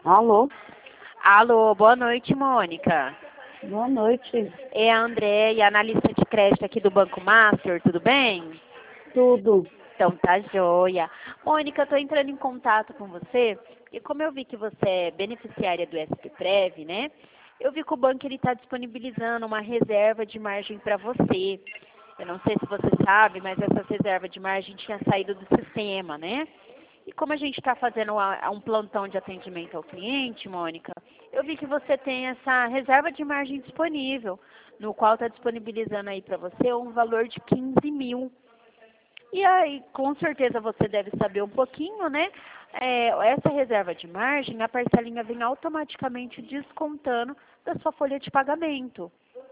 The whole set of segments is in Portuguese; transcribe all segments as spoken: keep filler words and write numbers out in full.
Alô? Alô, boa noite, Mônica. Boa noite. É a Andréia, analista de crédito aqui do Banco Master, tudo bem? Tudo. Então tá joia. Mônica, eu tô entrando em contato com você, e como eu vi que você é beneficiária do SPPrev, né? Eu vi que o banco ele está disponibilizando uma reserva de margem para você. Eu não sei se você sabe, mas essa reserva de margem tinha saído do sistema, né? E como a gente está fazendo a- um plantão de atendimento ao cliente, Mônica, eu vi que você tem essa reserva de margem disponível, no qual está disponibilizando aí para você um valor de quinze mil. E aí, com certeza você deve saber um pouquinho, né? É, essa reserva de margem, a parcelinha vem automaticamente descontando da sua folha de pagamento.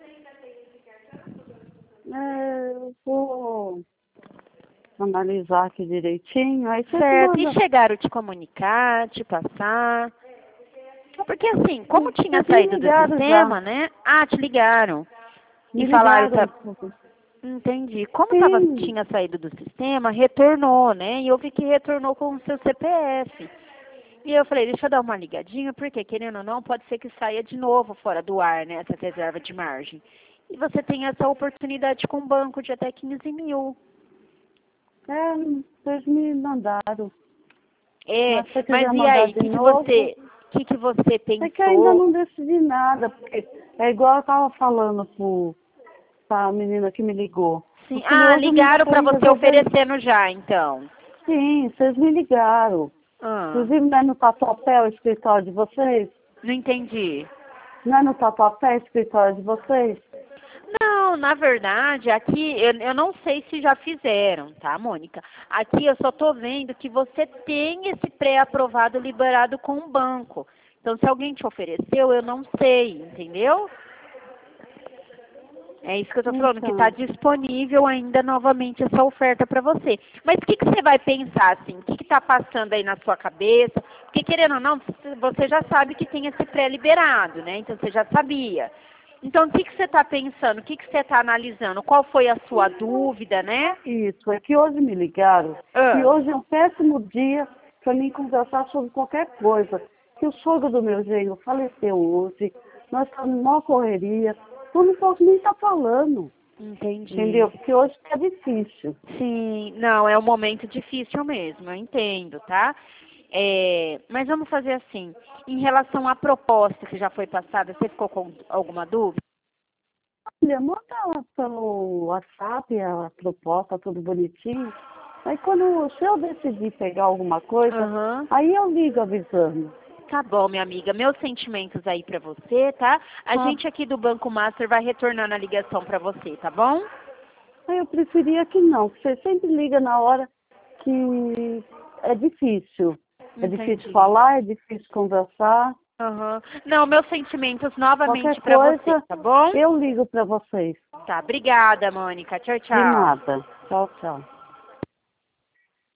É, eu vou analisar aqui direitinho, aí você Certo, e manda. chegaram a te comunicar, te passar? Porque assim, como tinha Vocês me saído do ligaram já. sistema, né? Ah, te ligaram. E Me falaram, ligaram. tá, entendi. Como tava, Sim, tinha saído do sistema, retornou, né? E eu vi que retornou com o seu C P F. E eu falei, deixa eu dar uma ligadinha, porque querendo ou não, pode ser que saia de novo fora do ar, né? Essa reserva de margem. E você tem essa oportunidade com o banco de até quinze mil. é, vocês me mandaram. É, Mas se você mas quiser e mandar aí, o de que, que novo, você, que, que você é que ainda pensou? não decidi nada, porque é igual eu estava falando pro, pra menina que me ligou. Sim. Porque Ah, hoje eu não ligaram para sei você resolver. oferecendo já, então. Sim, vocês me ligaram. Ah, Inclusive, não é no Tatuapé o escritório de vocês? não entendi. Não é no Tatuapé o escritório de vocês? Não, na verdade, aqui eu, eu não sei se já fizeram, tá, Mônica? Aqui eu só tô vendo que você tem esse pré-aprovado liberado com o banco. Então, se alguém te ofereceu, eu não sei, entendeu? É isso que eu tô falando, que está Então, disponível ainda novamente essa oferta para você. Mas o que, que você vai pensar, assim? O que está passando aí na sua cabeça? Porque, querendo ou não, você já sabe que tem esse pré-liberado, né? Então, você já sabia. Então, o que, que você está pensando? O que, que você está analisando? Qual foi a sua dúvida, né? isso, é que hoje me ligaram, e Ah, hoje é um péssimo dia para mim conversar sobre qualquer coisa. Que o sogro do meu genro faleceu hoje, nós estamos numa correria, eu não posso nem estar falando, entendi. entendeu? Porque hoje está difícil. Sim, não, é um momento difícil mesmo, eu entendo, tá? É, mas vamos fazer assim, em relação à proposta que já foi passada, você ficou com alguma dúvida? Olha, manda pelo WhatsApp a proposta, tudo bonitinho. Aí quando, se eu decidir pegar alguma coisa, Aham. aí eu ligo avisando. Tá bom, minha amiga. Meus sentimentos aí pra você, tá? A Tá? gente aqui do Banco Master vai retornando a ligação pra você, tá bom? Aí eu preferia que não, porque você sempre liga na hora que é difícil. É difícil Entendi. falar, é difícil conversar. Aham. Não, meus sentimentos Qualquer novamente pra você, coisa, tá bom? eu ligo para vocês. Tá, obrigada, Mônica. Tchau, De tchau. nada. Tchau, tchau.